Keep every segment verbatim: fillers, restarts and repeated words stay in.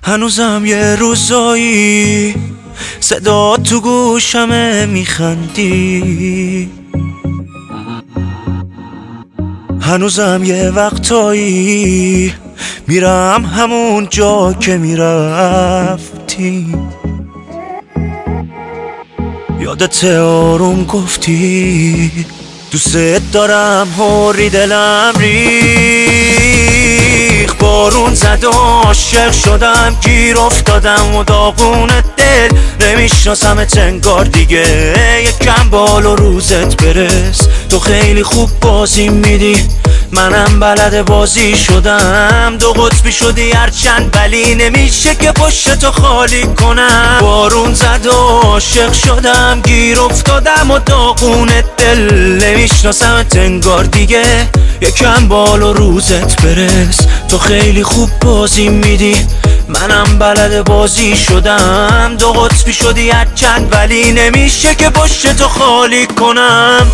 هنوزم یه روزایی صدا تو گوشمه میخندی، هنوزم یه وقتایی میرم همون جا که میرفتی. یادت آروم گفتی دوست دارم، هوری دلم ریخ، بارون زد و عاشق شدم، گیر افتادم و داغون دل نمیشناسمت انگار دیگه. یکم بال و روزت برس، تو خیلی خوب بازی میدی، منم بلد بازی شدم، دو قطبی شدی هرچند ولی نمیشه که پشت تو خالی کنم. بارون زد و عاشق شدم، گیر افتادم و داغون دل نمیشناسمت انگار دیگه. یکم بال و روزت برس، تو خیلی خوب بازی میدی، منم بلد بازی شدم، دو قطبی شدی هرچند ولی نمیشه که پشت تو خالی کنم.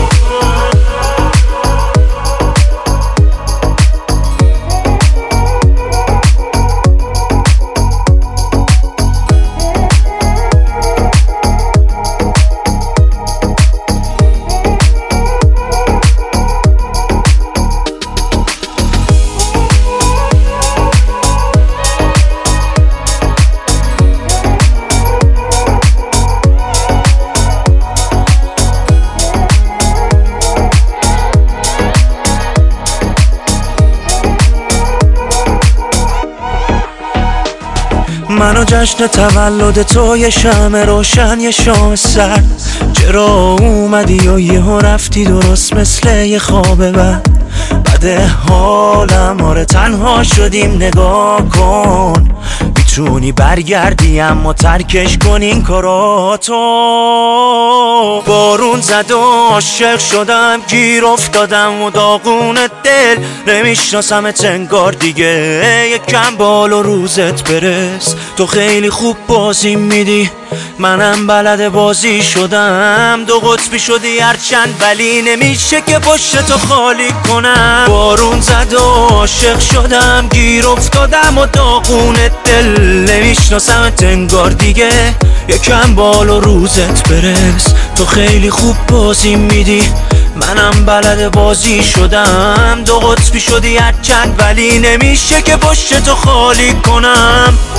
منو جشن تولد تو یه شمع روشن، یه شام سرد، چرا اومدی و یهو رفتی درست مثل یه خواب بد. بده حالم، آره تنها شدیم، نگاه کن میتونی برگردی اما ترکش کن این کاراتو. بارون زد و عاشق شدم، گیر افتادم و داغون دل نمیشناسمت انگار دیگه. یکم بال و روزت برس، تو خیلی خوب بازی میدی، منم بلد بازی شدم، دو قطبی شدی هرچند ولی نمیشه که پشت تو خالی کنم. بارون زد و عاشق شدم، گیر افتادم و داغون دل نمیشناسمت انگار دیگه. یکم بال و روزت برس، تو خیلی خوب بازی میدی، منم بلد بازی شدم، دو قطبی شدی هرچند ولی نمیشه که پشت تو خالی کنم.